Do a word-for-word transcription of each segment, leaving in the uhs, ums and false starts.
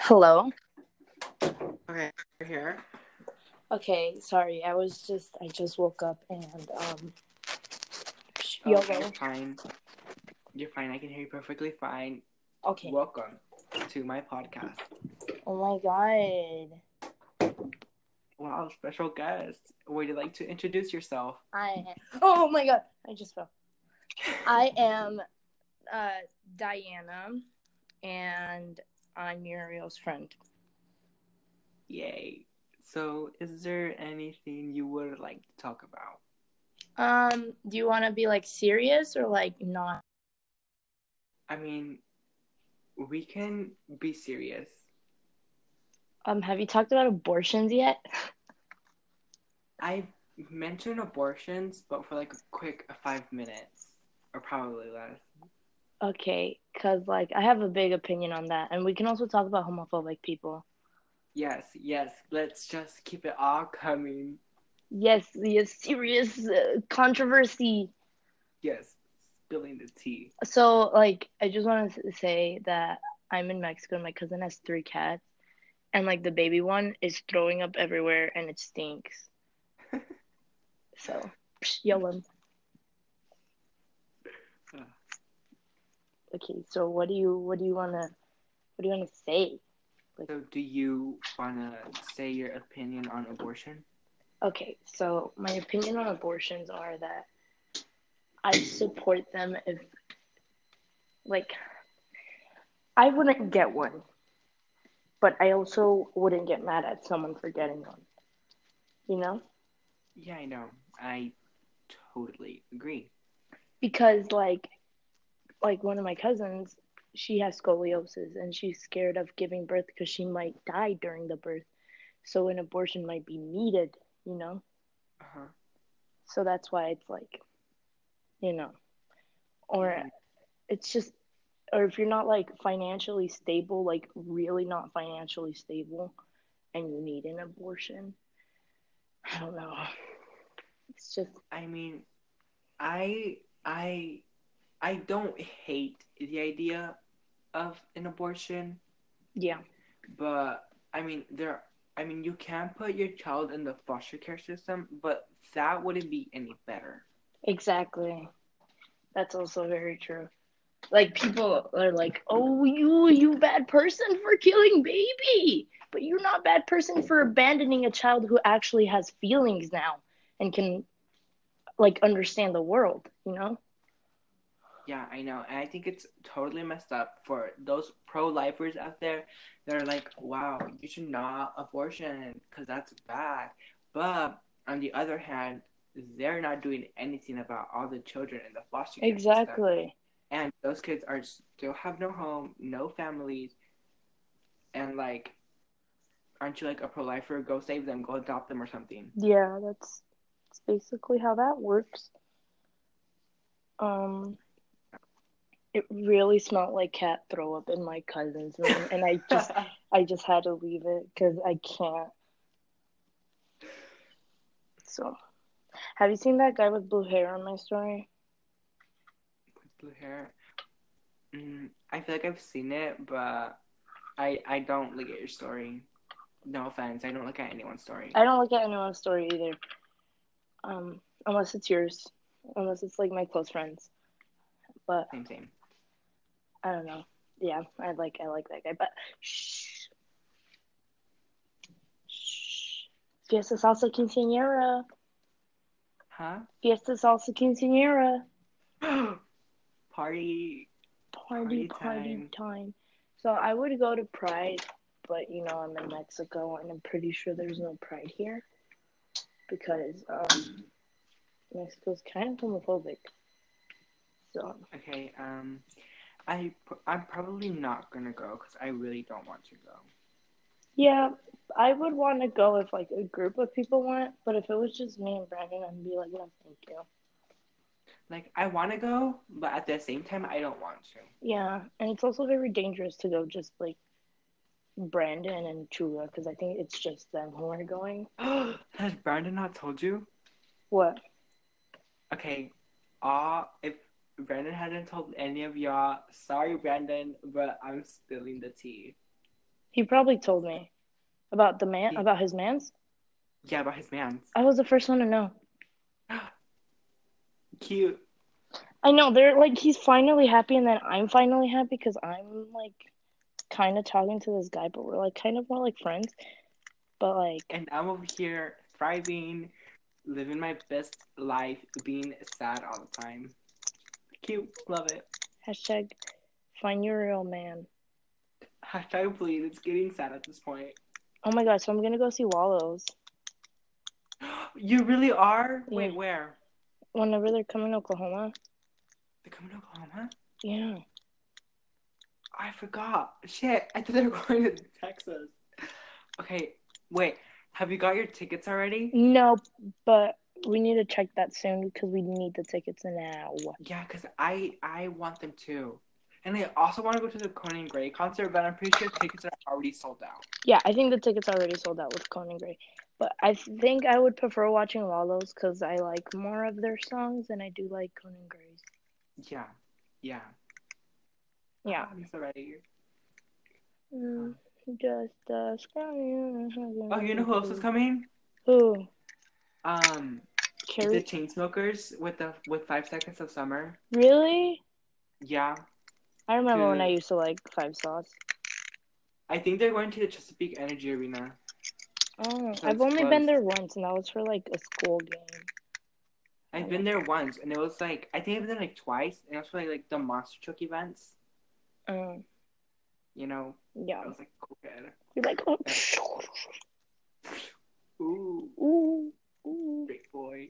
Hello. Okay, we're here. Okay, sorry. I was just I just woke up and um Oh, YOLO. you're fine. You're fine. I can hear you perfectly fine. Okay. Welcome to my podcast. Oh my god. Wow, special guest. Would you like to introduce yourself? I am Oh my god. I just fell. I am uh Diana and I'm Muriel's friend. Yay. So, is there anything you would like to talk about? Um, do you want to be like serious or like not? I mean, we can be serious. Um, have you talked about abortions yet? I mentioned abortions, but for like a quick five minutes, or probably less. Okay, cause like I have a big opinion on that, and we can also talk about homophobic people. Yes, yes. Let's just keep it all coming. Yes, yes, serious uh, controversy. Yes, spilling the tea. So, like, I just wanted to say that I'm in Mexico and my cousin has three cats, and like the baby one is throwing up everywhere and it stinks. So, psh, yell Okay, so what do you what do you wanna what do you wanna say? Like, So, do you want to say your opinion on abortion? okay, so my opinion on abortions are that I support them if, like, I wouldn't get one, but I also wouldn't get mad at someone for getting one. You know? Yeah, I know. I totally agree. Because like like one of my cousins, she has scoliosis and she's scared of giving birth because she might die during the birth. So an abortion might be needed, you know? Uh-huh. So that's why it's like, you know, or Yeah, it's just, or if you're not like financially stable, like really not financially stable, and you need an abortion, I don't know. It's just, I mean, I I I don't hate the idea of an abortion, yeah, but I mean, there I mean, you can put your child in the foster care system, but that wouldn't be any better. exactly. That's also very true. Like people are like, "Oh, you you bad person for killing baby." But you're not a bad person for abandoning a child who actually has feelings now and can like understand the world, you know? Yeah, I know. And I think it's totally messed up for those pro-lifers out there that are like, wow, you should not abortion because that's bad. But on the other hand, they're not doing anything about all the children in the foster care system. Exactly. And those kids are still have no home, no families, and like, aren't you like a pro-lifer? Go save them, go adopt them or something. Yeah, that's, that's basically how that works. Um it really smelled like cat throw up in my cousin's room and I just I just had to leave it cuz I can't. So, have you seen that guy with blue hair on my story? With blue hair. Mm, I feel like I've seen it, but I I don't look at your story. No offense, I don't look at anyone's story. I don't look at anyone's story either. Um, unless it's yours, unless it's like my close friends. But Same, same. I don't know. Yeah, I like I like that guy. But shh, shh. Fiesta salsa quinceañera. Huh? Fiesta salsa quinceañera. Party, Party, party party time. time. So I would go to Pride, but you know I'm in Mexico and I'm pretty sure there's no Pride here because um, Mexico's kind of homophobic. So Okay. Um, I I'm probably not gonna go because I really don't want to go. yeah, I would want to go if like a group of people went, but if it was just me and Brandon, I'd be like, no, thank you. Like I want to go, but at the same time, I don't want to. Yeah, and it's also very dangerous to go just like Brandon and Chula because I think it's just them who are going. Has Brandon not told you? What? Okay. Uh, if Brandon hasn't told any of y'all, sorry, Brandon, but I'm spilling the tea. He probably told me about the man, He, about his man's. yeah, about his man's. I was the first one to know. Cute. I know they're like he's finally happy, and then I'm finally happy because I'm like kind of talking to this guy, but we're like kind of more like friends. But like, And I'm over here thriving, living my best life, being sad all the time. Cute. Love it. hashtag find your real man. Hashtag please. It's getting sad at this point. Oh my god! So I'm gonna go see Wallows. You really are? Yeah. Wait, where? Whenever they're coming to Oklahoma. They're coming to Oklahoma? Yeah. I forgot. Shit, I thought they were going to Texas. Okay, wait. Have you got your tickets already? No, but we need to check that soon because we need the tickets now. Yeah, because I I want them too. And I also want to go to the Conan Gray concert, but I'm pretty sure tickets are already sold out. Yeah, I think the tickets are already sold out with Conan Gray. But I think I would prefer watching Wallows because I like more of their songs than I do like Conan Gray's. Yeah, yeah. Yeah. Oh, I'm so ready. Mm, just uh, Oh, you know who else is coming? Who? Um, Carrie? the Chainsmokers with the with Five Seconds of Summer. Really? Yeah. I remember to, when I used to like Five Sauce. I think they're going to the Chesapeake Energy Arena. Oh, So I've it's only close. been there once, and that was for like a school game. I've been there once, and it was like I think I've been there like twice, and it was for like, like the Monster Truck events. Um, You know. yeah. I was like, cool, good. You're like, oh. Ooh, Ooh, ooh. great boy.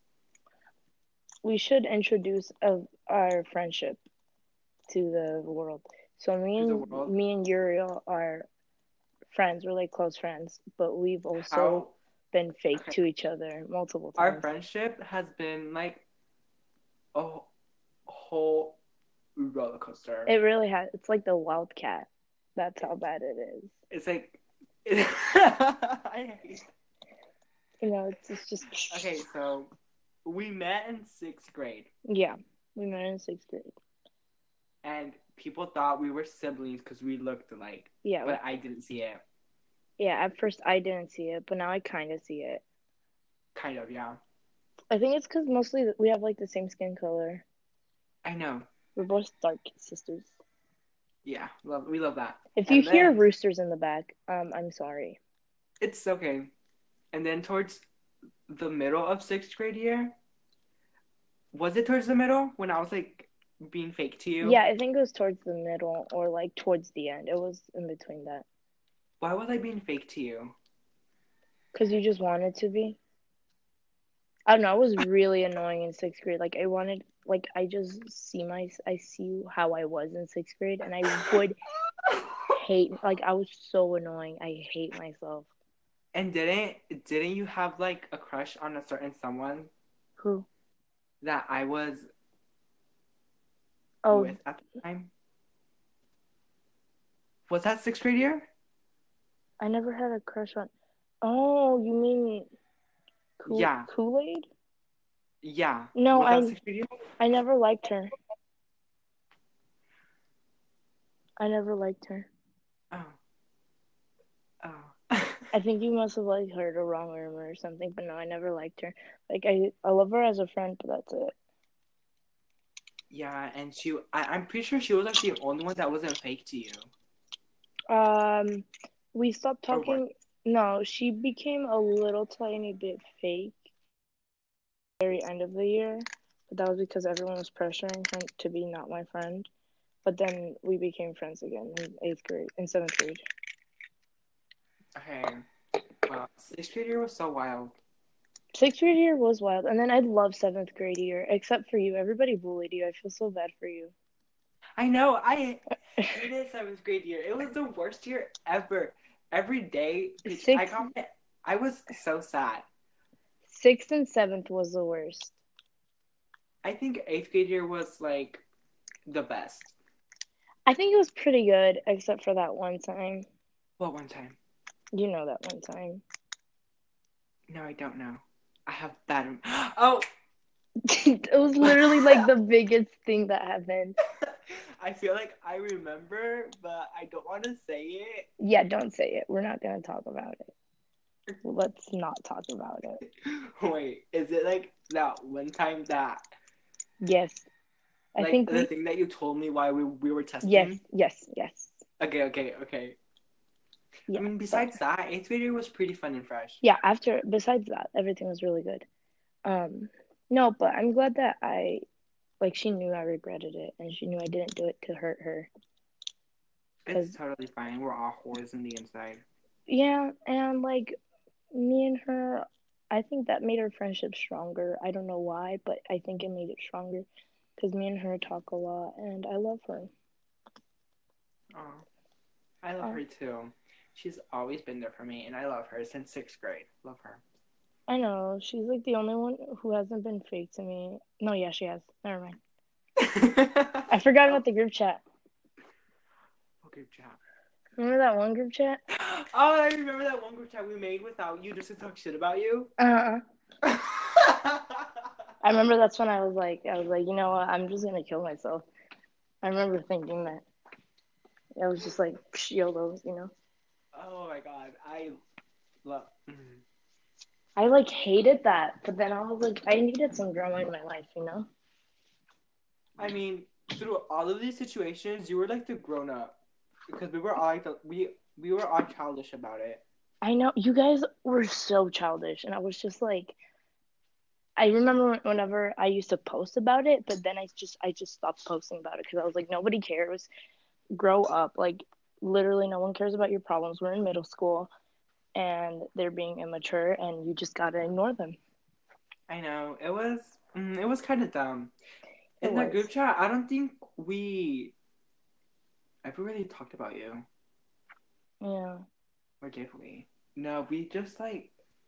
We should introduce of our friendship to the world. So me To the and world? me and Uriel are friends. We're like close friends, but we've also How been fake okay. to each other multiple times. Our friendship has been like a whole roller coaster. It really has. It's like the Wildcat. That's how bad it is. It's like it, I hate. You know, it's, it's just. Okay, so we met in sixth grade. Yeah, we met in sixth grade. And people thought we were siblings because we looked alike. Yeah. But I didn't see it. Yeah, at first I didn't see it, but now I kind of see it. Kind of, yeah. I think it's because mostly we have like the same skin color. I know. We're both dark sisters. Yeah, love we love that. If and you then, hear roosters in the back, um, I'm sorry. It's okay. And then towards the middle of sixth grade year, was it towards the middle when I was like being fake to you? Yeah, I think it was towards the middle or like towards the end. It was in between that. Why was I being fake to you? Because you just wanted to be. I don't know. I was really annoying in sixth grade. Like I wanted, like I just see my, I see how I was in sixth grade, and I would hate. Like I was so annoying. I hate myself. And didn't didn't you have like a crush on a certain someone? Who? That I was oh. with at the time? Was that sixth grade year? I never had a crush on. Oh, you mean Kool- yeah. Kool-Aid? Yeah. No, was I that sixth grade year? I never liked her. I never liked her. Oh. Oh. I think you must have like heard a wrong rumor or something, but no, I never liked her. Like I, I love her as a friend, but that's it. Yeah, and she, I, I'm pretty sure she was like the only one that wasn't fake to you. Um, we stopped talking. No, she became a little tiny bit fake at the very end of the year, but that was because everyone was pressuring her to be not my friend. But then we became friends again in eighth grade, in seventh grade. Okay. Well, sixth grade year was so wild. Sixth grade year was wild, and then I love seventh grade year, except for you. Everybody bullied you. I feel so bad for you. I know. I hated seventh grade year. It was the worst year ever. Every day, Sixth, I got. I was so sad. Sixth and seventh was the worst. I think eighth grade year was like the best. I think it was pretty good, except for that one time. What one time? You know that one time. No, I don't know. I have bad. Oh. It was literally like the biggest thing that happened. I feel like I remember, but I don't want to say it. Yeah, don't say it. We're not gonna talk about it. Let's not talk about it. Wait, is it like that one time that Yes. I like think the we thing that you told me while we we were testing? Yes, yes, yes. Okay, okay, okay. Yeah. I mean, but- besides that, eighth grade year was pretty fun and fresh. yeah, after besides that, everything was really good. Um, no, but I'm glad that I like she knew I regretted it and she knew I didn't do it to hurt her. It's 'Cause totally fine. We're all whores in the inside. yeah, and like me and her, I think that made our friendship stronger. I don't know why, but I think it made it stronger because me and her talk a lot and I love her. Oh, I love Oh, her too. She's always been there for me, and I love her since sixth grade. Love her. I know. She's like the only one who hasn't been fake to me. No, yeah, she has. Never mind. I forgot about the group chat. What group chat? Remember that one group chat? Oh, I remember that one group chat we made without you just to talk shit about you. Uh-uh. I remember that's when I was like, I was like, you know what? I'm just gonna kill myself. I remember thinking that. I was just like, YOLO, you know? Oh my god, I love. Mm. I like hated that, but then I was like, I needed some drama in my life, you know? I mean, through all of these situations, you were like the grown up because we were all like the, we we were all childish about it. I know you guys were so childish, and I was just like, I remember whenever I used to post about it, but then I just I just stopped posting about it because I was like, nobody cares. Grow up, like literally, no one cares about your problems. We're in middle school, and they're being immature, and you just gotta ignore them. I know it was mm, it was kind of dumb. It In that was. group chat, I don't think we ever really talked about you, Yeah. or did we? No, we just like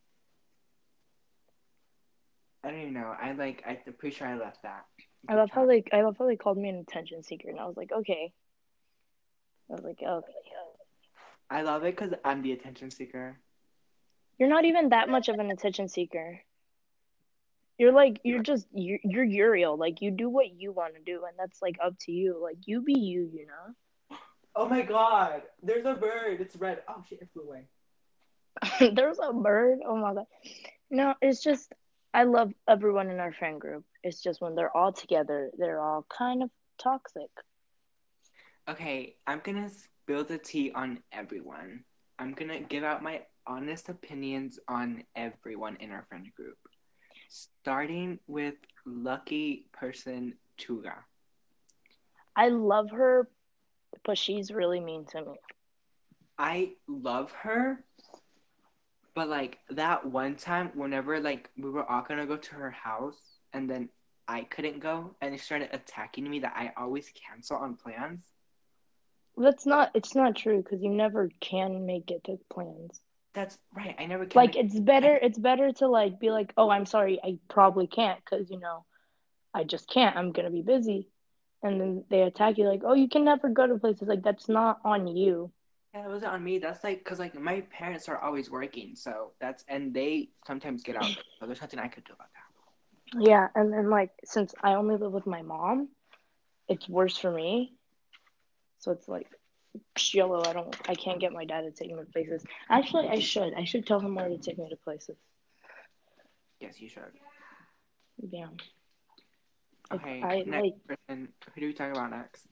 I don't even know. I like I'm pretty sure I left that. I love how like I love how they called me an attention seeker, and I was like, okay. I was like, okay. I love it because I'm the attention seeker. You're not even that much of an attention seeker. You're like you're just you're, you're Uriel. Like you do what you want to do, and that's like up to you. Like you be you, you know. Oh my god, there's a bird. It's red. Oh shit, it flew away. There's a bird. Oh my god. No, it's just I love everyone in our friend group. It's just when they're all together, they're all kind of toxic. Okay, I'm gonna spill the tea on everyone. I'm gonna give out my honest opinions on everyone in our friend group. Starting with lucky person Chuga. I love her, but she's really mean to me. I love her, but like that one time, whenever like we were all gonna go to her house, and then I couldn't go, and it started attacking me that I always cancel on plans. That's not. It's not true because you never can make it to plans. That's right. I never can. Like Make, it's better. I, It's better to like be like, oh, I'm sorry, I probably can't because you know, I just can't. I'm gonna be busy, and then they attack you like, oh, you can never go to places. Like that's not on you. yeah, it wasn't on me. That's like because like my parents are always working, so that's and they sometimes get out. So there's nothing I could do about that. Yeah, and then like since I only live with my mom, it's worse for me. So it's like, YOLO, I don't, I can't get my dad to take me to places. Actually, I should. I should tell him where to take me to places. Yes, you should. Yeah. Okay, I next like. person. Who do we talk about next?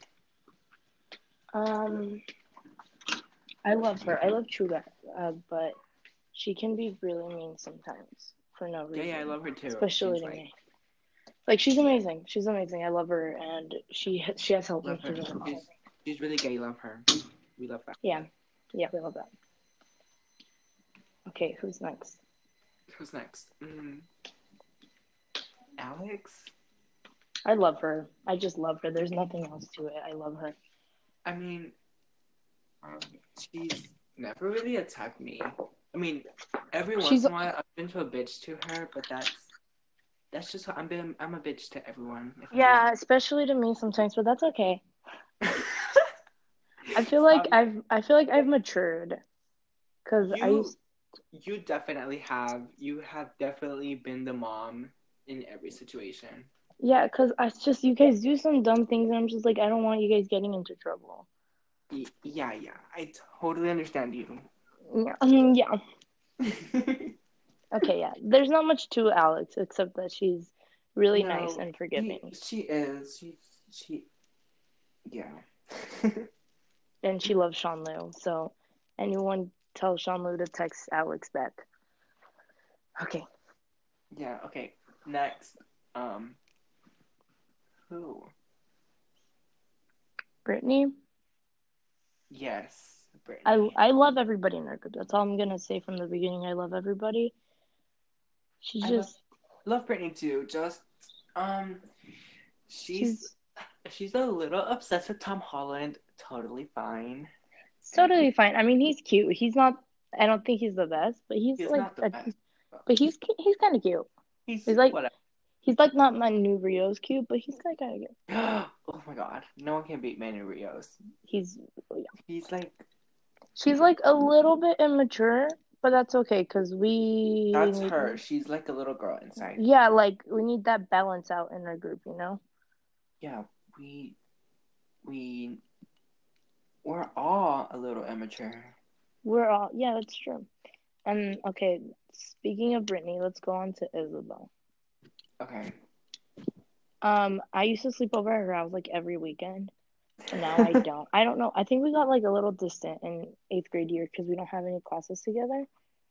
Um, I love her. I love Chuga, uh, but she can be really mean sometimes for no reason. Yeah, yeah, I love her too. Especially She's to like, me. Like she's amazing. She's amazing. I love her, and she she has helped me love her. through the She's, she's really gay. Love her. We love that. Yeah, yeah, we love that. Okay, who's next? Who's next? Mm. Alex? I love her. I just love her. There's nothing else to it. I love her. I mean, um, she's never really attacked me. I mean, every once She's in a while I've been to a bitch to her, but that's that's just how I'm been. I'm a bitch to everyone. if I yeah, especially to me sometimes, but that's okay. do. I feel like Um, I've I feel like I've matured because I you used you definitely have. You have definitely been the mom in every situation. Yeah, because it's just you guys do some dumb things, and I'm just like, I don't want you guys getting into trouble. Y- yeah, yeah, I totally understand you. Yeah, I mean, yeah. Okay, yeah. There's not much to Alex except that she's really nice No, and she forgiving, she is. She she yeah. and she loves Sean Liu. So, anyone tell Sean Liu to text Alex back. Okay, Yeah, okay. Next. Um who? Brittany. Yes, I Brittany. I love everybody in our group. That's all I'm gonna say from the beginning. I love everybody. She's I love just love Brittany too. Just um she's she's she's a little obsessed with Tom Holland. Totally fine. it's I mean, totally fine. I mean, he's cute. He's not. I don't think he's the best, but he's he's like not the a. best, but But he's he's kind of cute. he's He's like whatever. he's like not my new Rio's cute, but he's like kind of cute. Oh my god. No one can beat Manny Rios. He's yeah. He's like She's like a little bit immature, but that's okay because we that's need her. She's like a little girl inside. yeah, like we need that balance out in our group, you know. Yeah, we we we're all a little immature. We're all yeah, that's true. And okay, speaking of Brittany, let's go on to Isabel. Okay. Um, I used to sleep over at her house like every weekend, and now I don't. I don't know. I think we got like a little distant in eighth grade year because we don't have any classes together.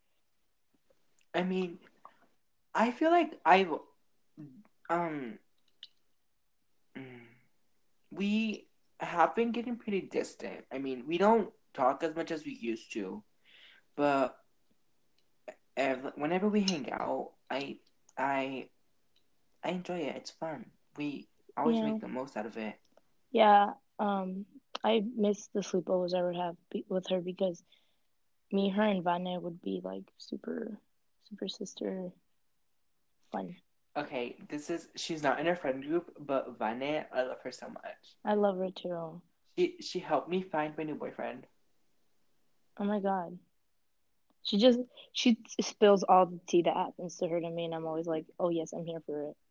I mean, I feel like I've um mm, we have been getting pretty distant. I mean, we don't talk as much as we used to, but ev- whenever we hang out, I I I enjoy it. It's fun. We always Yeah, make the most out of it. yeah. Um, I miss the sleepovers I would have be- with her because me, her, and Vanya would be like super, super sister fun. Okay, this is she's not in our friend group, but Vane, I love her so much. I love her too. She she helped me find my new boyfriend. Oh my God. She just she spills all the tea that happens to her to me, and I'm always like, oh yes, I'm here for it.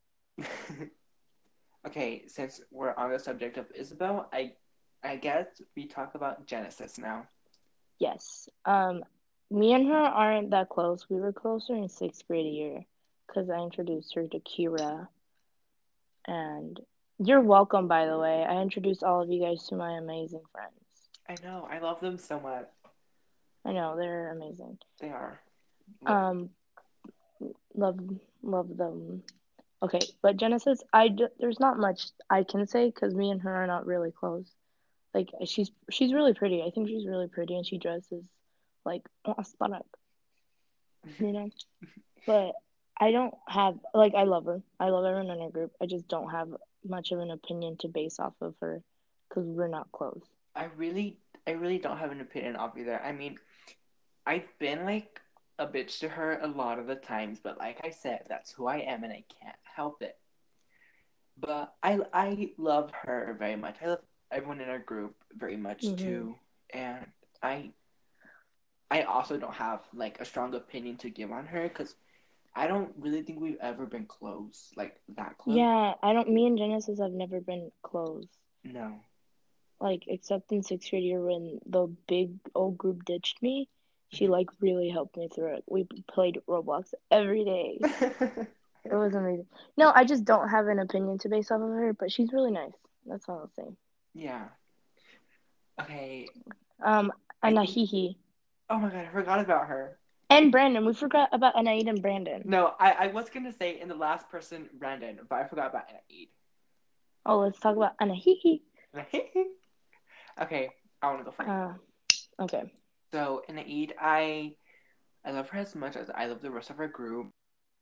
Okay, since we're on the subject of Isabel, I I guess we talk about Genesis now. Yes. Um, me and her aren't that close. We were closer in sixth grade year because I introduced her to Kira. And you're welcome, by the way. I introduced all of you guys to my amazing friends. I know, I love them so much. I know they're amazing. They are. Love Um, love love them. Okay, but Genesis, I d- there's not much I can say because me and her are not really close. Like she's she's really pretty. I think she's really pretty, and she dresses like aesthetic, you know. But I don't have like I love her. I love everyone in her group. I just don't have much of an opinion to base off of her because we're not close. I really I really don't have an opinion of either. I mean, I've been like a bitch to her a lot of the times, but like I said, that's who I am and I can't help it. But I I love her very much. I love everyone in our group very much Hmm. too. And I I also don't have like a strong opinion to give on her because I don't really think we've ever been close, like that close. Yeah, I don't. Me and Genesis have never been close. No. Like except in sixth grade year when the big old group ditched me. She like really helped me through it. We played Roblox every day. It was amazing. No, I just don't have an opinion to base off of her, but she's really nice. That's all I'll say. Yeah. Okay. Um, I think. Anahihi Oh my god, I forgot about her. and Brandon. We forgot about Anaid and Brandon. No, I, I was gonna say in the last person, Brandon, but I forgot about Anaid. Oh, let's talk about Anahihi. Okay, I want to go first. Uh, okay. So Anaid, I I love her as much as I love the rest of her group.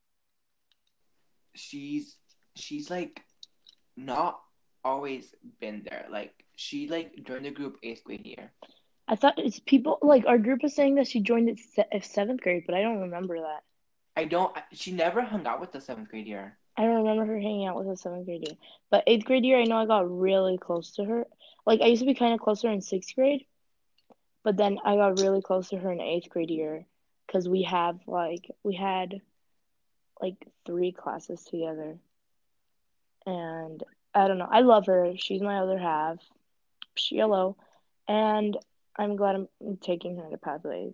She's she's like not always been there. Like she like joined the group eighth grade year. I thought it's people like our group is saying that she joined at se- seventh grade, but I don't remember that. I don't. She never hung out with the seventh grade year. I don't remember her hanging out with us seventh grade year. But eighth grade year, I know I got really close to her. Like I used to be kind of closer in sixth grade, but then I got really close to her in eighth grade year because we have like we had like three classes together, and I don't know. I love her. She's my other half. She yellow, and I'm glad I'm taking her to Pathways.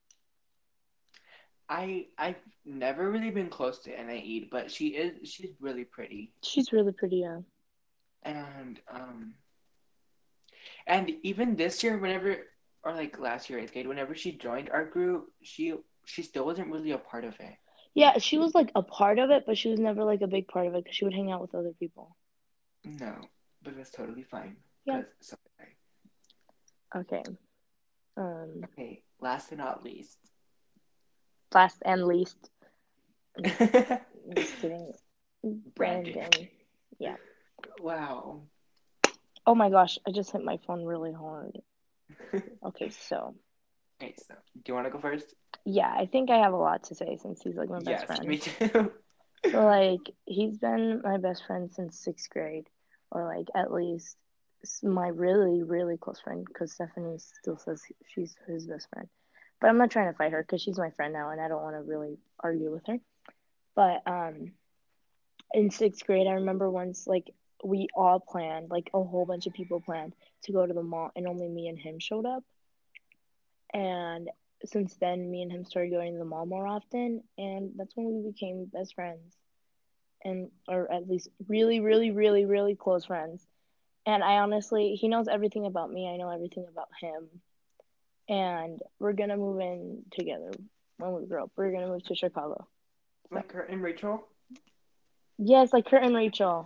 I I've never really been close to Anna but she is she's really pretty. She's really pretty, yeah. And um and even this year, whenever or like last year, eighth grade, whenever she joined our group, she she still wasn't really a part of it. Yeah, she was like a part of it, but she was never like a big part of it because she would hang out with other people. No, but that's totally fine. Yeah. Because so Okay. Um. Okay, last but not least. Last and least. I'm just kidding. Brandon. Brandon. Yeah. Wow. Oh my gosh, I just hit my phone really hard. Okay, so. Okay, so do you want to go first? Yeah, I think I have a lot to say since he's like my Yes, best friend. me too. So like he's been my best friend since sixth grade, or like at least my really really close friend because Stephanie still says she's his best friend. But I'm not trying to fight her because she's my friend now and I don't want to really argue with her. But um, in sixth grade, I remember once like we all planned, like a whole bunch of people planned to go to the mall, and only me and him showed up. And since then, me and him started going to the mall more often, and that's when we became best friends, and or at least really, really, really, really close friends. And I honestly, he knows everything about me. I know everything about him, and we're gonna move in together when we grow up. We're gonna move to Chicago. So. Like Kurt and Rachel? Yes, like Kurt and Rachel.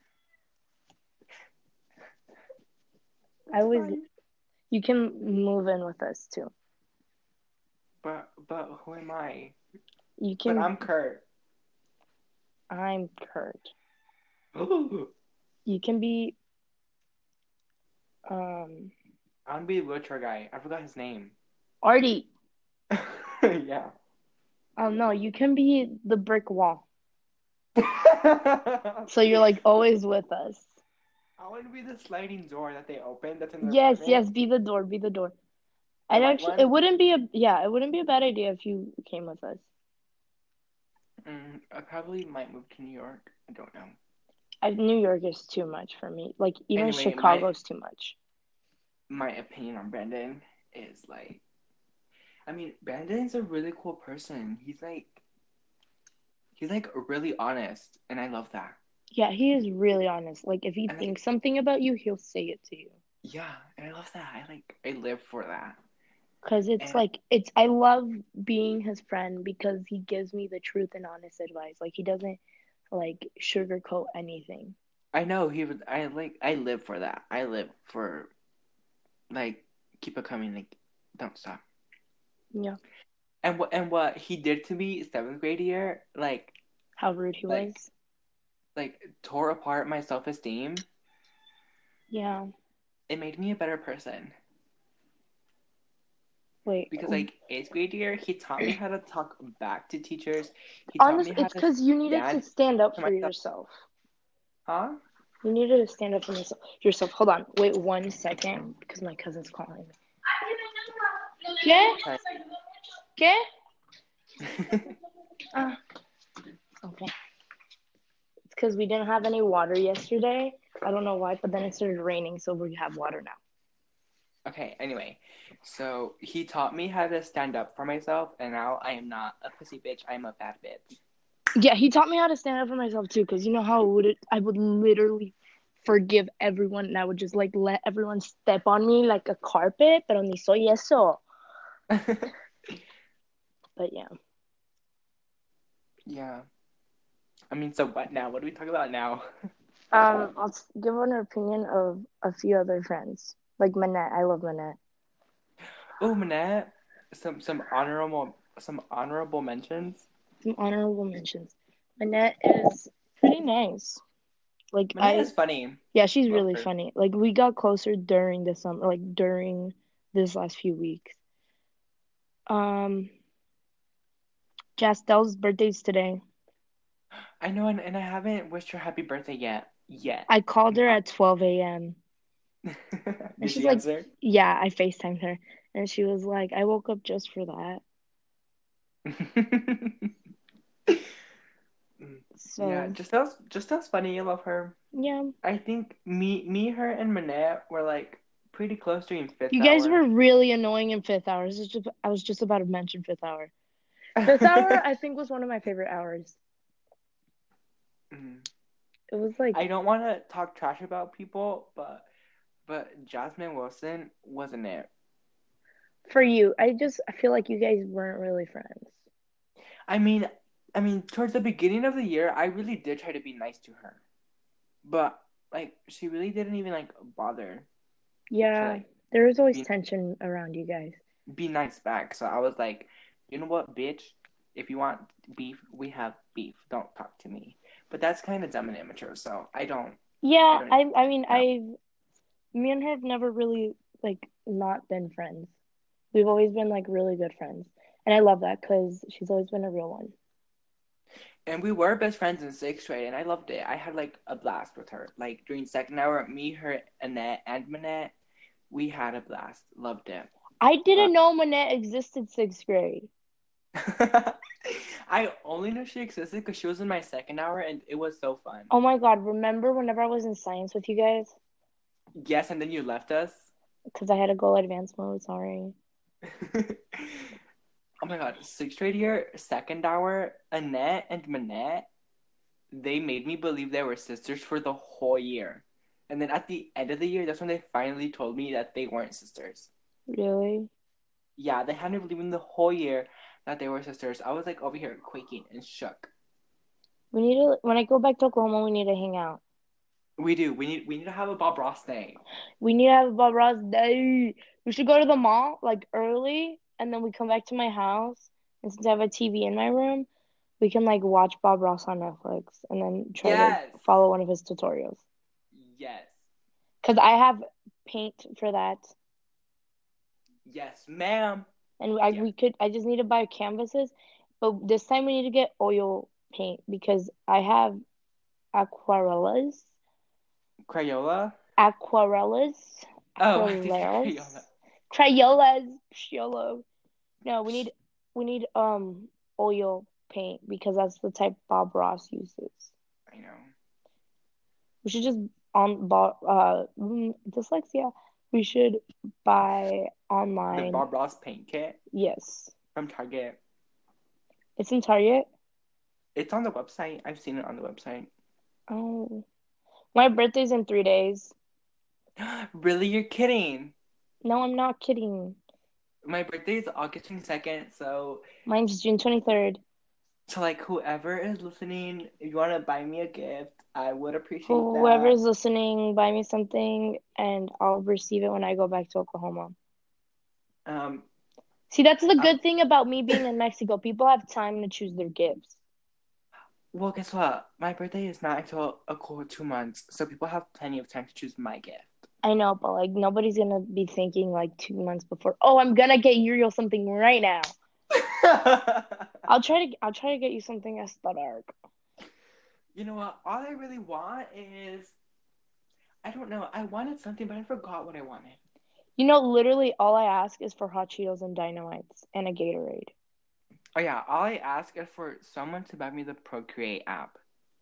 That's I always, fun. You can move in with us too. But but who am I? You can. But I'm Kurt. I'm Kurt. Ooh. You can be. Um. I want to be the wheelchair guy. I forgot his name. Artie. Yeah. Oh no, you can be the brick wall. So you're like always with us. I want to be the sliding door that they open. That's in the Yes, apartment. yes, be the door, be the door. I'd actually, one? It wouldn't be a yeah, it wouldn't be a bad idea if you came with us. Mm, I probably might move to New York. I don't know. I, New York is too much for me. Like even anyway, Chicago's my, too much. My opinion on Brandon is like, I mean, Brandon's a really cool person. He's like, he's like really honest, and I love that. Yeah, he is really honest. Like if he and thinks I, something about you, he'll say it to you. Yeah, and I love that. I like, I live for that. Cause it's and, like it's. I love being his friend because he gives me the truth and honest advice. Like he doesn't like sugarcoat anything. I know he would. I like. I live for that. I live for, like, keep it coming. Like, don't stop. Yeah. And what and what he did to me seventh grade year, like how rude he like, was. Like tore apart my self esteem. Yeah. It made me a better person. Wait. Because like eighth grade year, he taught me how to talk back to teachers. He Honestly, it's because you needed to stand up for yourself. Huh? You needed to stand up for yourself. Hold on. Wait one second, because my cousin's calling me. ¿Qué? ¿Qué? uh, okay. It's because we didn't have any water yesterday. I don't know why, but then it started raining, so we have water now. Okay, anyway. So he taught me how to stand up for myself, and now I am not a pussy bitch. I am a bad bitch. Yeah, he taught me how to stand up for myself too, because you know how would it, I would literally forgive everyone, and I would just like let everyone step on me like a carpet, pero ni soy eso. But yeah. Yeah. I mean, so what now? What do we talk about now? um, I'll give an opinion of a few other friends, like Manette. I love Manette. Oh, Manette. Some some honorable some honorable mentions. Some honorable mentions. Manette is pretty nice. Like Manette I, is funny. Yeah, she's love really her. funny. Like we got closer during the summer, like during this last few weeks. Um, Jastel's birthday's today. I know, and, and I haven't wished her happy birthday yet. Yet. I called her at twelve a.m. Did she's she like, answer? Yeah, I FaceTimed her. And she was like, I woke up just for that. Yeah, So just that's just that's funny. I love her. yeah, I think me, me, her, and Manette were like pretty close during fifth you guys hour. were really annoying in fifth hour. This is just, I was just about to mention fifth hour. Fifth hour, I think, was one of my favorite hours. Mm. It was like I don't want to talk trash about people, but but Jasmine Wilson wasn't it. for you. I just I feel like you guys weren't really friends. I mean, I mean, towards the beginning of the year, I really did try to be nice to her, but like she really didn't even like bother to Yeah, like there was always be tension around you guys. be nice back. So I was like, you know what, bitch? If you want beef, we have beef. Don't talk to me. But that's kind of dumb and immature. So I don't. I Yeah, don't. I I mean No. I me and her have never really like not been friends. We've always been like really good friends. And I love that because she's always been a real one. And we were best friends in sixth grade, and I loved it. I had like a blast with her. Like during second hour, me, her, Annette, and Manette, we had a blast. Loved it. I But didn't know Manette existed sixth grade. I only knew she existed because she was in my second hour, and it was so fun. Oh my God, remember whenever I was in science with you guys? Yes, and then you left us. Because I had to go advanced mode, sorry. Oh my god, sixth grade year, second hour, Annette and Manette, they made me believe they were sisters for the whole year. And then at the end of the year, that's when they finally told me that they weren't sisters. Really? Yeah, they had me believing the whole year that they were sisters. I was like over here quaking and shook. We need to, when I go back to Oklahoma, we need to hang out. We do. We need we need to have a Bob Ross day. We need to have a Bob Ross day. We should go to the mall like early and then we come back to my house. And since I have a T V in my room, we can like watch Bob Ross on Netflix and then try to Yes. follow one of his tutorials. Yes. Because I have paint for that. Yes, ma'am. And I Yes. we could I just need to buy canvases. But this time we need to get oil paint because I have aquarellas. Crayola? Aquarellas. Oh, I think Aquarellas. Crayola. Crayolas. Shiolo. No, we need we need um oil paint because that's the type Bob Ross uses. I know. We should just on Bob uh mm, dyslexia. We should buy The online. Bob Ross paint kit Yes. from Target. It's in Target. It's on the website. I've seen it on the website. Oh. My birthday's in three days. Really? You're kidding. No, I'm not kidding. My birthday is August twenty-second, so Mine's June twenty-third. so like whoever is listening, if you want to buy me a gift, I would appreciate that. Whoever's listening, buy me something and I'll receive it when I go back to Oklahoma. Um, See, that's the I, good thing about me being in Mexico. People have time to choose their gifts. well, guess what? My birthday is not until a cool two months, so people have plenty of time to choose my gift. I know, but like nobody's gonna be thinking like two months before, oh, I'm gonna get Uriel something right now. I'll try to I'll try to get you something aesthetic. You know what? All I really want is I don't know. I wanted something, but I forgot what I wanted. You know, literally all I ask is for hot Cheetos and Dynamites and a Gatorade. Oh yeah, all I ask is for someone to buy me the Procreate app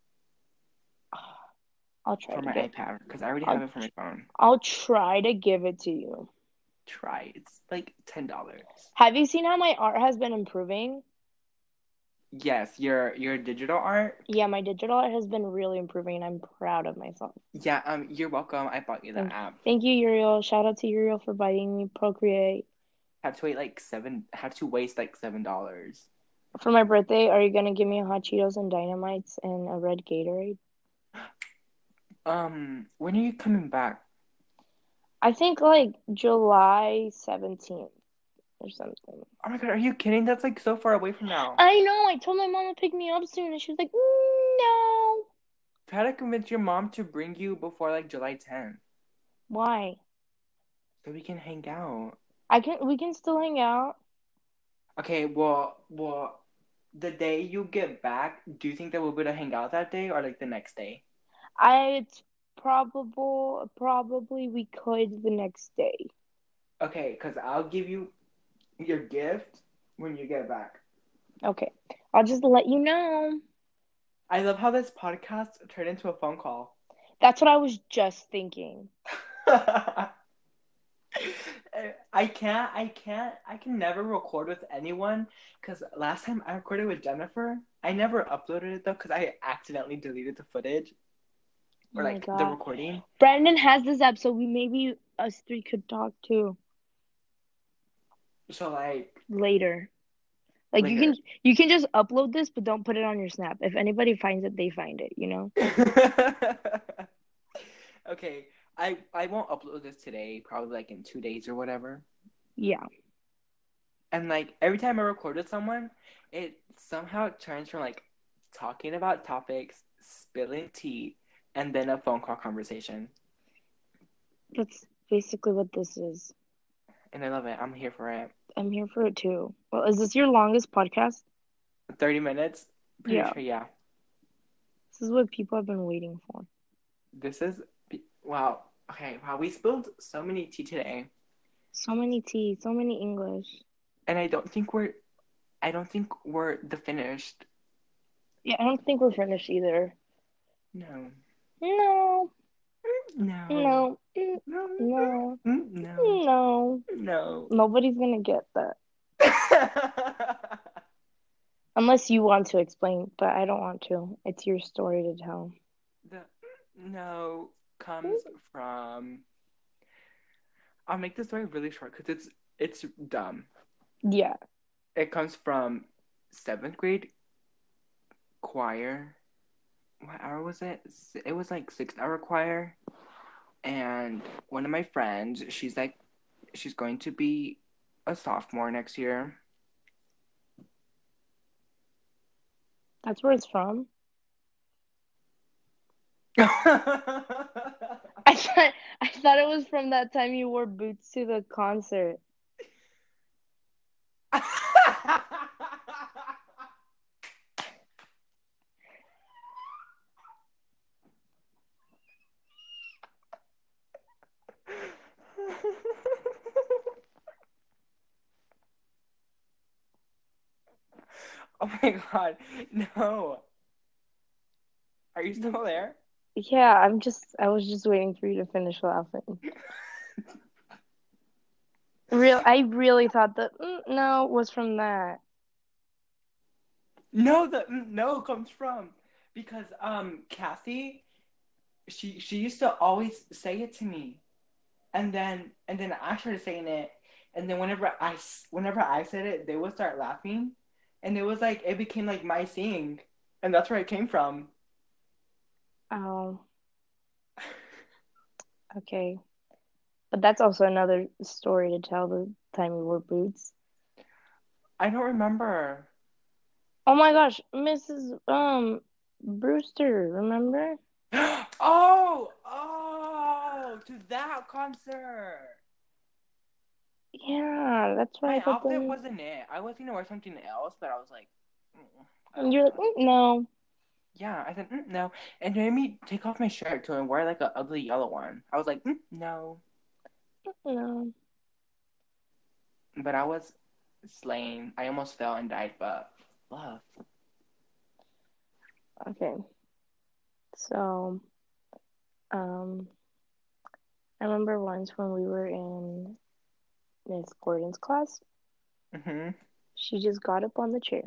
I'll try for to my get iPad because I already I'll, have it for my phone. I'll try to give it to you. Try. It's like ten dollars. Have you seen how my art has been improving? Yes, your your digital art. Yeah, my digital art has been really improving and I'm proud of myself. Yeah, um, you're welcome. I bought you the Thank, app. thank you, Uriel. Shout out to Uriel for buying me Procreate. Had to wait like seven. Had to waste like seven dollars. For my birthday, are you gonna give me a hot Cheetos and Dynamites and a red Gatorade? Um, when are you coming back? I think like July seventeenth or something. Oh my god, are you kidding? That's like so far away from now. I know. I told my mom to pick me up soon, and she was like, mm, "No." Try to convince your mom to bring you before like July tenth, Why? so we can hang out. I can. We can still hang out. Okay, well, well, the day you get back, do you think that we'll be able to hang out that day or like the next day? I. It's probable. Probably we could the next day. Okay, because I'll give you your gift when you get back. Okay. I'll just let you know. I love how this podcast turned into a phone call. That's what I was just thinking. I can't, I can't, I can never record with anyone because last time I recorded with Jennifer, I never uploaded it though because I accidentally deleted the footage Oh or my like the God. recording. Brandon has this app, so we maybe us three could talk too So like later. Like you later. can you can just upload this, but don't put it on your Snap. If anybody finds it, they find it, you know? Okay, I I won't upload this today, probably like in two days or whatever. Yeah. And like every time I record with someone, it somehow turns from like talking about topics, spilling tea, and then a phone call conversation. That's basically what this is. And I love it. I'm here for it. I'm here for it too. Well, is this your longest podcast? thirty minutes? Pretty Yeah. sure, yeah. This is what people have been waiting for. This is, wow. Okay, wow. We spilled so many tea today. So many tea, so many English. And I don't think we're, I don't think we're the finished. Yeah, I don't think we're finished either. No. No. No. No. No. No. No. No. No. Nobody's gonna get that. Unless you want to explain, but I don't want to. It's your story to tell. The no comes from. I'll make this story really short because it's it's dumb. Yeah. It comes from seventh grade choir. What hour was it? It was like sixth hour choir, and one of my friends, she's like, she's going to be a sophomore next year. That's where it's from. I I thought I thought it was from that time you wore boots to the concert. Oh my God, no. Are you still there? Yeah, I'm just I was just waiting for you to finish laughing. Real I really thought that mm, no was from that. No, the no comes from because um Kathy, she she used to always say it to me, and then and then I started saying it, and then whenever I whenever I said it, they would start laughing, and it was like it became like my thing, and that's where it came from. Oh, okay. But that's also another story to tell, the time you wore boots. I don't remember. Oh my gosh, Missus Um Brewster, remember? Oh, oh, to that concert. Yeah, that's why I My thought outfit then. wasn't it. I was gonna wear something else, but I was like, mm, I And don't you're like, know. mm, no, Yeah, I said mm, no, and they made me take off my shirt too and wear like an ugly yellow one. I was like, mm, no, no. but I was slaying. I almost fell and died, but love. Okay, so um, I remember once when we were in Miss Gordon's class, Mhm. she just got up on the chair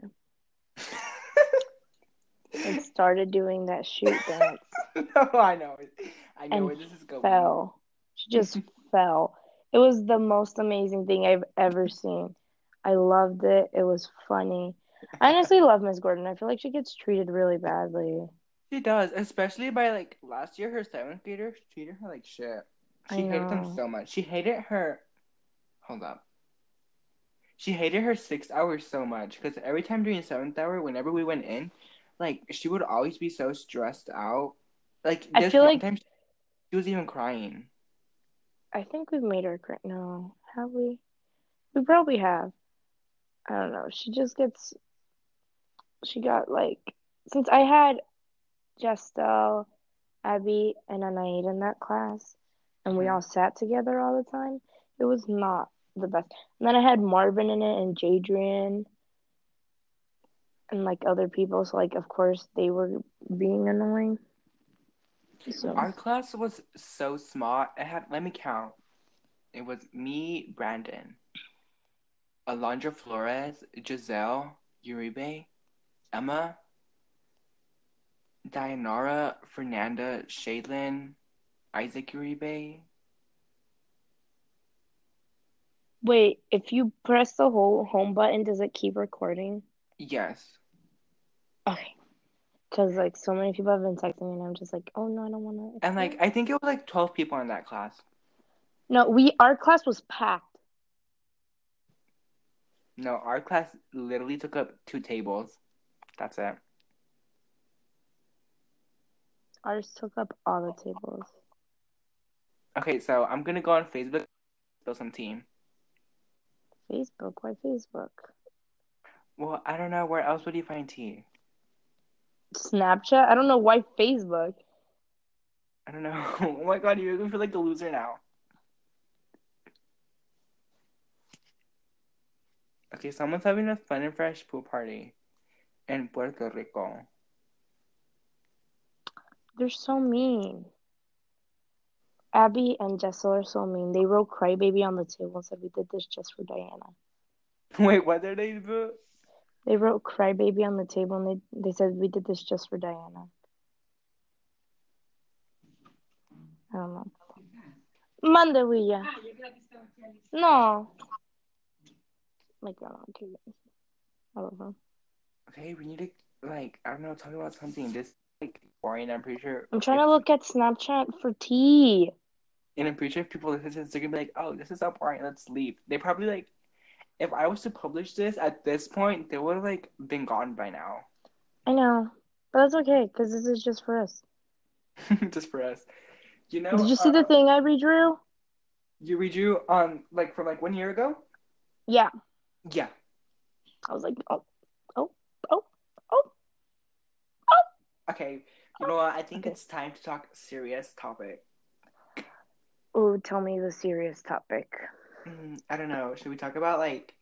and started doing that shoot dance No, I know. I know and where this is going. fell. She just fell. It was the most amazing thing I've ever seen. I loved it. It was funny. I honestly love Miss Gordon. I feel like she gets treated really badly. She does, especially by like last year, her seventh graders treated her like shit. I She hated them know. so much. She hated her. Hold up. She hated her sixth hour so much because every time during seventh hour, whenever we went in, like she would always be so stressed out. Like I this feel one like time, she was even crying. I think we've made her cry. No, have we? We probably have. I don't know. She just gets. She got like since I had Jestel, Abby, and Anaid in that class, and we Mm-hmm. all sat together all the time. It was not the best. And then I had Marvin in it and Jadrian, and like other people. So like, of course, they were being annoying. So Our class was so small. It had, let me count. It was me, Brandon, Alondra Flores, Giselle, Uribe, Emma, Dianara, Fernanda, Shaylin, Isaac Uribe. wait, if you press the whole home button, does it keep recording? Yes. Okay. Because like so many people have been texting me, and I'm just like, oh no, I don't want And like, to. I think it was like twelve people in that class. No, we our class was packed. No, our class literally took up two tables. That's it. Ours took up all the tables. Okay, so I'm gonna go on Facebook, spill some tea. Facebook? Why Facebook? Well, I don't know. Where else would you find tea? Snapchat? I don't know why Facebook. I don't know. Oh my god, you're gonna feel like the loser now. Okay, someone's having a fun and fresh pool party in Puerto Rico. They're so mean. Abby and Jessel are so mean. They wrote "crybaby" on the table and said we did this just for Diana. Wait, what did they do? They wrote "crybaby" on the table and they they said we did this just for Diana. I don't know. Mande, Willa. No. Like, I don't know. Okay, I love her. Okay, we need to like I don't know, talk about something. This like boring. I'm pretty sure. I'm trying if, to look at Snapchat for tea. And I'm pretty sure if people listen to this, they're gonna be like, "Oh, this is so boring. Let's leave." They probably like, if I was to publish this at this point, they would have like been gone by now. I know, but that's okay because this is just for us. Just for us, you know. Did you see Uh, the thing I redrew? you redrew on like from like one year ago. Yeah. Yeah. I was like, oh, oh, oh, oh, Okay. You know what? I think okay. it's time to talk serious topic. Oh, tell me the serious topic. Mm, I don't know. Should we talk about like?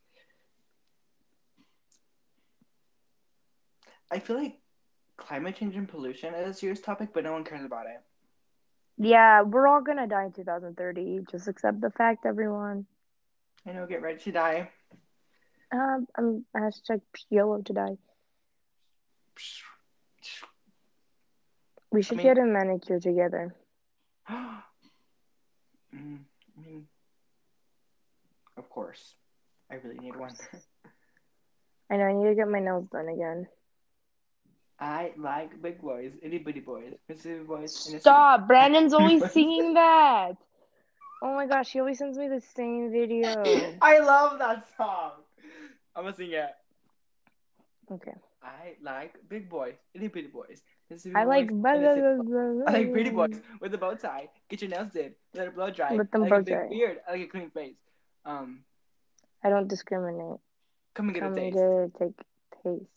I feel like climate change and pollution is a serious topic, but no one cares about it. Yeah, we're all gonna die in two thousand thirty. Just accept the fact, everyone. I know. Get ready to die. Um, I'm hashtag YOLO to die. We should I mean, get a manicure together. mm, I mean, of course, I really need one. I know I need to get my nails done again. I like big boys, itty bitty boys, Mississippi boys. Stop! Brandon's always singing that. Oh my gosh, he always sends me the same video. I love that song. I'm gonna sing it. Okay. I like big boys, itty bitty boys. I like blah, blah, blah, blah, I like pretty boys with a bow tie. Get your nails did. Let it blow dry. Let them I like a bow tie. big beard. I like a clean face. Um, I don't discriminate. come and get Come a and taste. get a take taste.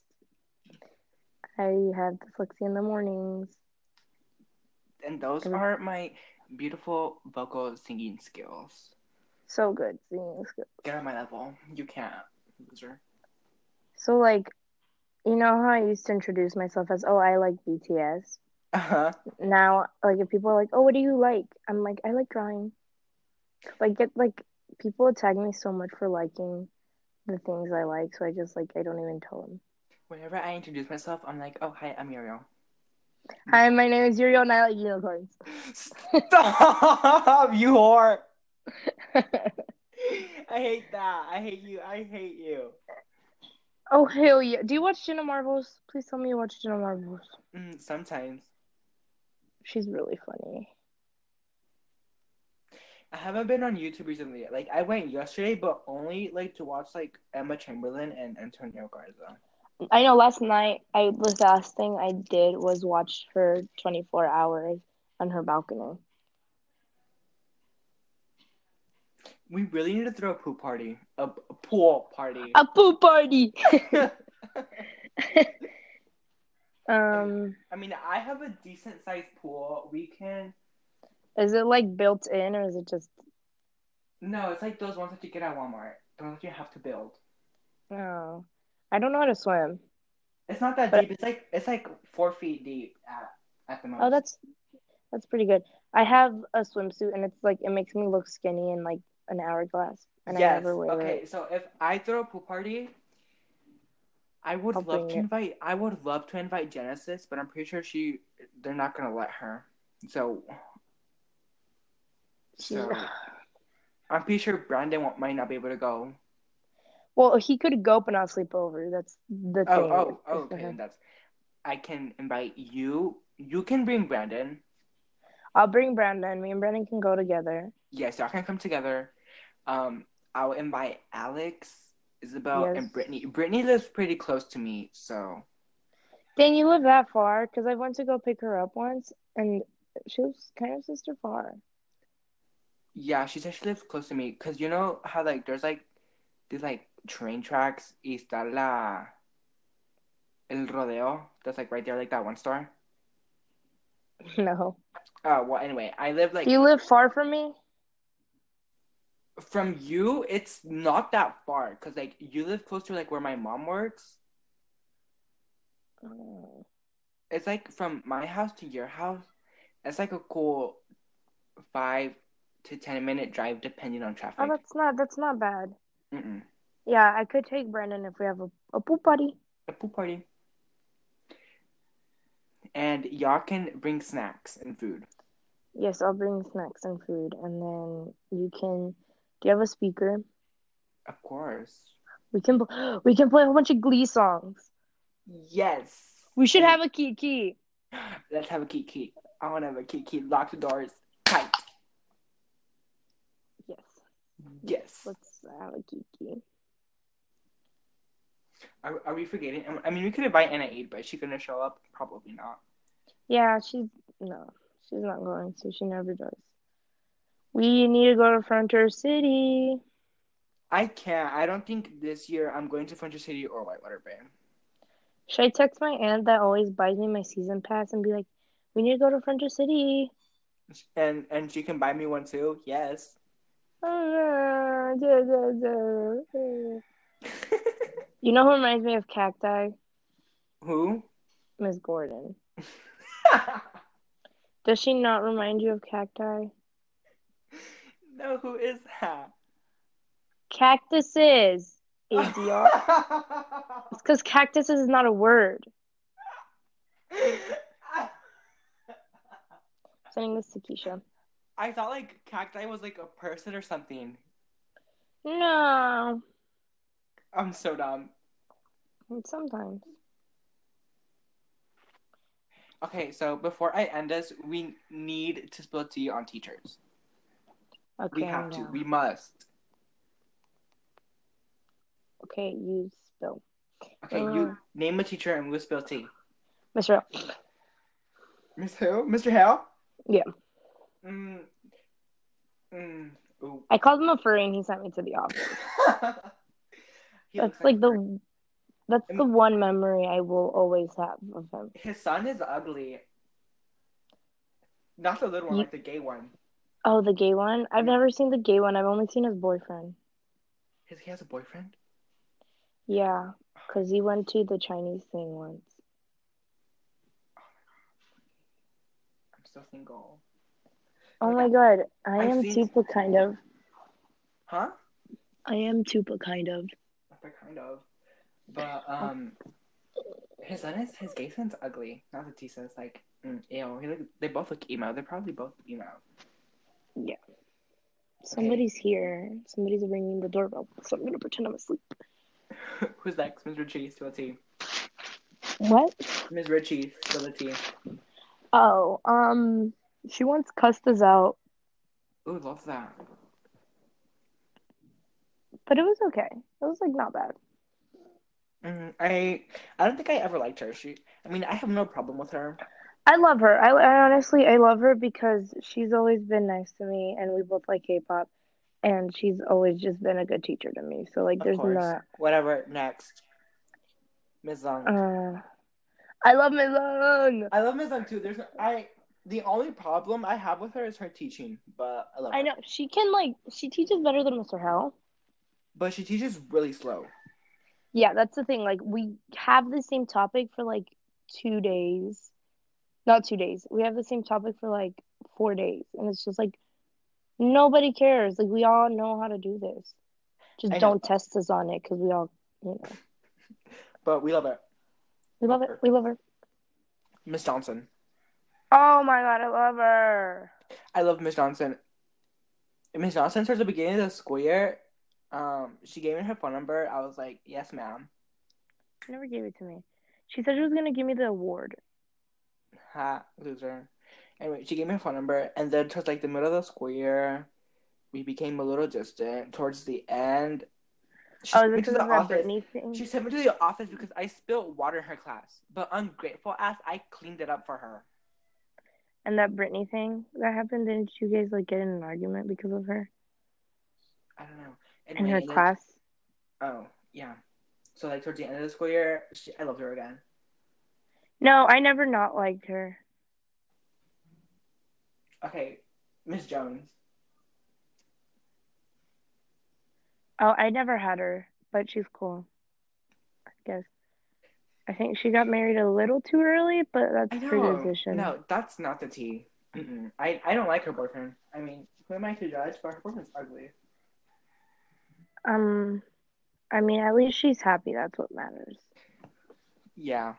I have dyslexia in the mornings. And those Every- are my beautiful vocal singing skills. So good singing skills. Get on my level. You can't, loser. So like, you know how I used to introduce myself as, oh, I like B T S. Uh huh. Now, like, if people are like, oh, what do you like? I'm like, I like drawing. I get like people attack me so much for liking the things I like, so I just like I don't even tell them. Whenever I introduce myself, I'm like, oh, hi, I'm Uriel. Hi, my name is Uriel and I like unicorns. Stop, you whore. I hate that. I hate you. I hate you. Oh, hell yeah. Do you watch Jenna Marbles? Please tell me you watch Jenna Marbles. Mm, sometimes. She's really funny. I haven't been on YouTube recently. Like, I went yesterday, but only, like, to watch, like, Emma Chamberlain and Antonio Garza. I know last night, I the last thing I did was watch her twenty-four hours on her balcony. We really need to throw a pool party. A, a pool party. A pool party! um, I mean, I have a decent sized pool. We can. Is it like built in or is it just? No, it's like those ones that you get at Walmart. The ones that you have to build. Oh, I don't know how to swim. It's not that But deep. It's like it's like four feet deep at at the oh, most. that's that's pretty good. I have a swimsuit, and it's like it makes me look skinny in like an hourglass, and I Yes. never wear it. Okay. So if I throw a pool party, I I'll would love bring to it. invite. I would love to invite Genesis, but I'm pretty sure she. They're not gonna let her. So She's so I'm pretty sure Brandon won't, might not be able to go. well, he could go, but not sleep over. That's the Oh thing. oh oh. If, Okay. if Then that's. I can invite you. You can bring Brandon. I'll bring Brandon. Me and Brandon can go together. Yes, y'all can come together. Um, I'll invite Alex, Isabel, Yes. and Brittany. Brittany lives pretty close to me, so Dang, you live that far? Because I went to go pick her up once, and she was kind of sister far. yeah, she said she lives close to me. Cause you know how like there's like these like train tracks. Y está la el rodeo. That's like right there, like that one store. No. Uh, well, anyway, I live Do like you live far from me? from you. It's not that far, cause like you live close to like where my mom works. Oh, It's like from my house to your house. It's like a cool five to ten minute drive depending on oh, traffic. that's not that's not bad. Mm-mm. Yeah, I could take Brandon if we have a, a pool party. A pool party. And y'all can bring snacks and food. Yes, I'll bring snacks and food, and then you can. Do you have a speaker? Of course. We can we can play a whole bunch of Glee songs. Yes. We should And have a Kiki. let's have a kiki. I want to have a kiki. Lock the doors tight. Yes, Yes. let's have a Kiki. Are, are we forgetting? I mean, we could invite Anna Aid, but is she gonna show up? Probably not. Yeah, she's no, she's not going to. She never does. We need to go to Frontier City. I can't. I don't think this year I'm going to Frontier City or Whitewater Bay. Should I text my aunt that always buys me my season pass and be like, "We need to go to Frontier City." And and she can buy me one too. Yes. You know who reminds me of Cacti? Who? Miss Gordon. Does she not remind you of Cacti? No, who is that? Cactuses, idiot. It's because cactuses is not a word. Sending this to Keisha. I thought like cacti was like a person or something. No. I'm so dumb. Sometimes. Okay, so before I end this, we need to spill tea on teachers. Okay, We have I'm to. down. We must. Okay, you spill. Okay, Uh, you name a teacher and we'll spill tea. Mister Miss who? Mister Hale? Yeah. Mm. Mm. Ooh. I called him a furry and he sent me to the office. He That's looks like like the that's I the mean, one memory I will always have of him. his son is ugly. Not the little one, You, like the gay one. oh, the gay one? I've Yeah. never seen the gay one. I've only seen his boyfriend. His, he has a boyfriend? Yeah, because he went to the Chinese thing once. I'm still single. Oh Like, my god, I I've am seen. Tupa kind of. Huh? I am Tupa kind of. Kind of. But, um, his son is, his gay son's ugly. Not that he says, like, mm, ew. He look, they both look emo. They're probably both emo. Yeah. Somebody's here. Somebody's ringing the doorbell, so I'm gonna pretend I'm asleep. Who's next? Miss Ritchie, spill tea. What? Miss Ritchie, spill the tea. Oh, um, she once cussed us out, Ooh, love that. but it was okay. It was like not bad. Mm, I I don't think I ever liked her. She, I mean, I have no problem with her. I love her. I, I honestly, I love her because she's always been nice to me, and we both like K-pop, and she's always just been a good teacher to me. So like, Of there's course. not. Whatever. Next, Miss Zung. Uh, I love Miss Long. I love Miss Zung too. There's I. The only problem I have with her is her teaching, but I love her. I know she can like she teaches better than Mister Hell. But she teaches really slow. Yeah, that's the thing. Like we have the same topic for like two days. Not two days. We have the same topic for like four days. And it's just like nobody cares. Like we all know how to do this. Just I know, don't test us on it because we all, you know, but we love it. we Love love it. her. We love her. Miss Johnson. Oh my God, I love her. I love Miss Johnson. Miss Johnson, towards the beginning of the school year, um, she gave me her phone number. I was like, yes, ma'am. She never gave it to me. She said she was gonna give me the award. Ha, loser. Anyway, she gave me her phone number, and then towards like the middle of the school year, we became a little distant. Towards the end, she Oh, sent is it me to because the of that office. Britney thing? She sent me to the office because I spilled water in her class. But ungrateful ass, I cleaned it up for her. And that Britney thing that happened? Didn't you guys like get in an argument because of her I don't know. in Anyway, her and then class? oh yeah, so like towards the end of the school year, she, I loved her again. No, I never not liked her. Okay, Miss Jones. Oh, I never had her, but she's cool, I guess. I think she got married a little too early, but I that's her know. decision. No, that's not the tea. Mm-mm. I I don't like her boyfriend. I mean, who am I to judge? But her boyfriend's ugly. Um, I mean, at least she's happy. That's what matters. Yeah.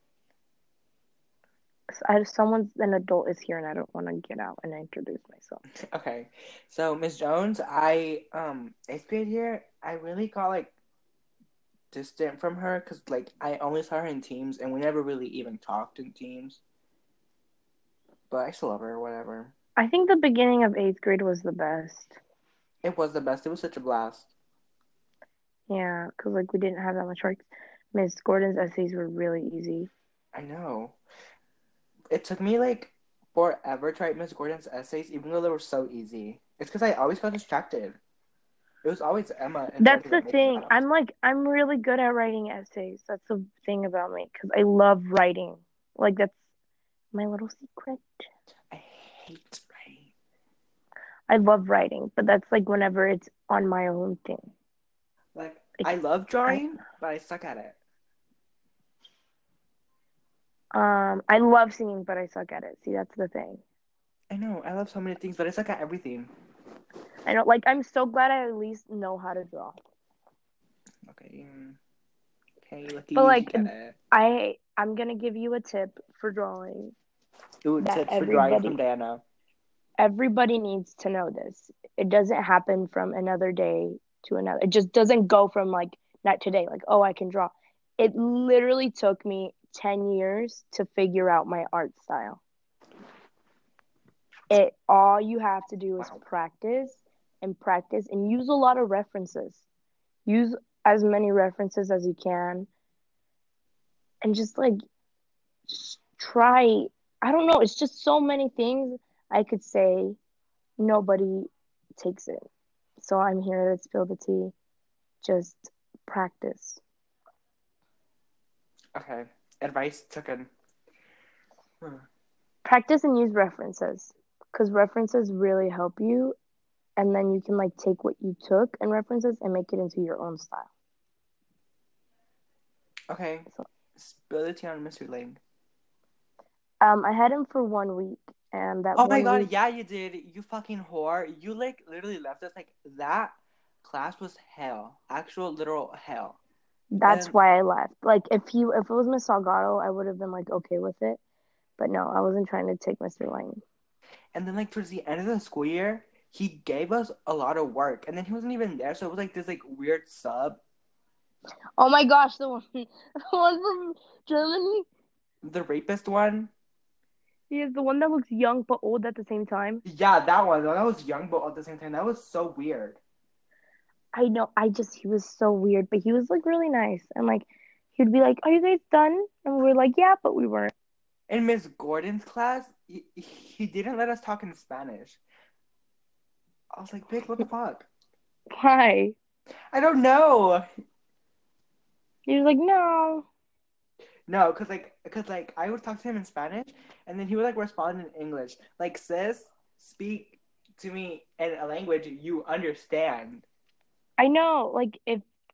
I, someone's an adult is here, and I don't want to get out and introduce myself. Okay. So Miss Jones, I um eighth grade year, I really got like distant from her because like I only saw her in teams and we never really even talked in teams. But I still love her. Whatever. I think the beginning of eighth grade was the best. It was the best. It was such a blast. Yeah, because like we didn't have that much work. Miss Gordon's essays were really easy. I know. It took me like forever to write Miss Gordon's essays, even though they were so easy. It's because I always got distracted. It was always Emma and That's Betty the that made me thing. laugh. I'm like I'm really good at writing essays. That's the thing about me because I love writing. Like that's my little secret. I hate writing. I love writing, but that's like whenever it's on my own thing. Like Like I love I drawing, but I suck at it. um I love singing, but I suck at it. See, that's the thing. I know I love so many things, but I suck at everything. I know. Like I'm so glad I at least know how to draw. Okay. mm, Okay, lucky But you, you like get it. I I'm gonna give you a tip for drawing Ooh, that tips for drawing from everybody Diana. everybody needs to know this. It doesn't happen from another day to another. It just doesn't go from like not today, like, oh, I can draw. It literally took me ten years to figure out my art style. It all you have to do is Wow. practice and practice and use a lot of references. Use as many references as you can and just like just try. I don't know, it's just so many things I could say. Nobody takes it. So I'm here to spill the tea. Just practice. Okay. Advice taken. Hmm. Practice and use references because references really help you. And then you can like take what you took and references and make it into your own style. Okay. So Spill the tea on Mister Ling. um, I had him for one week, and that Oh my one god, week, yeah, you did. You fucking whore. You like literally left us like that class was hell. Actual literal hell. that's And why I left. Like if he if it was Miss Salgado, I would have been like okay with it. But no, I wasn't trying to take Mister Lane. and then like towards the end of the school year, he gave us a lot of work. And then he wasn't even there, so it was like this like weird sub. Oh my gosh, the one, the one from Germany. The rapist one. He is the one that looks young but old at the same time. Yeah, that one. That was young but at the same time. That was so weird. I know. I just he was so weird, but he was like really nice and like he'd be like, "Are you guys done?" And we were like, "Yeah," but we weren't. In Miss Gordon's class, he, he didn't let us talk in Spanish. I was like, Vic, what the fuck? Why? I don't know. He was like, "No." No, cause like, cause like, I would talk to him in Spanish, and then he would like respond in English. Like, sis, speak to me in a language you understand. I know. Like if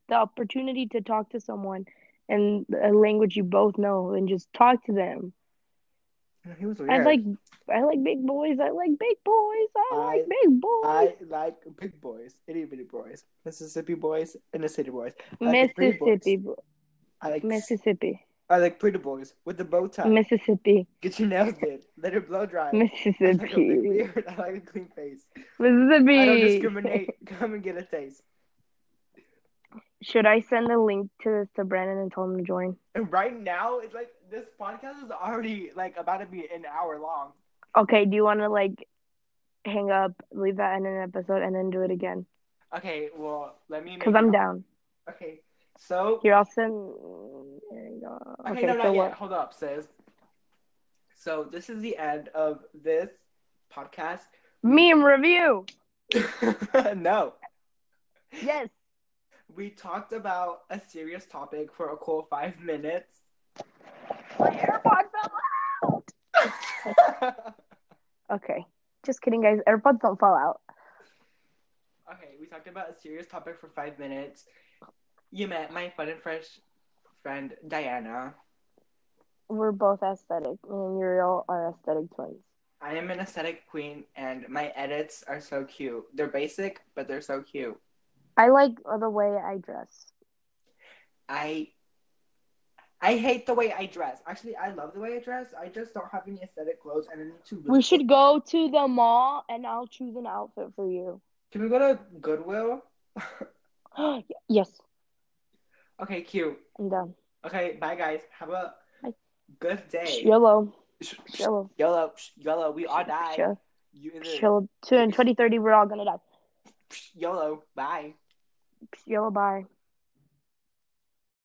the opportunity to talk to someone in a language you both know and just talk to them. He was I weird. like I like big boys. I like big boys. I, I- like big boys. I like big boys, itty bitty boys, Mississippi boys, and the city boys. I like the pretty boys. Mississippi. bo- I like Mississippi. I like pretty boys with the bow tie. Mississippi. Get your nails did. Let it blow dry. I like a big Mississippi. beard. I like a clean face. Mississippi. I don't discriminate. Come and get a taste. Should I send a link to this to Brandon and tell him to join? And right now, it's like this podcast is already like about to be an hour long. Okay, do you want to like hang up, leave that in an episode, and then do it again? Okay, well, let me. Because make I'm it- down. Okay, so. Here, I'll send. There you go. Okay, Okay, no, so not yet. what? Hold up, sis. So this is the end of this podcast. Meme review. No. Yes. We talked about a serious topic for a cool five minutes. My AirPods fell out. Okay, just kidding, guys. AirPods don't fall out. Okay, we talked about a serious topic for five minutes. You met my fun and fresh friend, Diana. We're both aesthetic. Me and Uriel are aesthetic twins. I am an aesthetic queen, and my edits are so cute. They're basic, but they're so cute. I like the way I dress. I I hate the way I dress. Actually, I love the way I dress. I just don't have any aesthetic clothes, and I need to. Really We should go to the mall, and I'll choose an outfit for you. Can we go to Goodwill? Yes, Okay, cute. I'm done. Okay, bye guys. Have a Bye. good day. YOLO. Sh- sh- YOLO. YOLO. sh- YOLO. We all die. Chill. You either YOLO. Soon in twenty thirty, we're all gonna die. YOLO. Bye. YOLO, bye.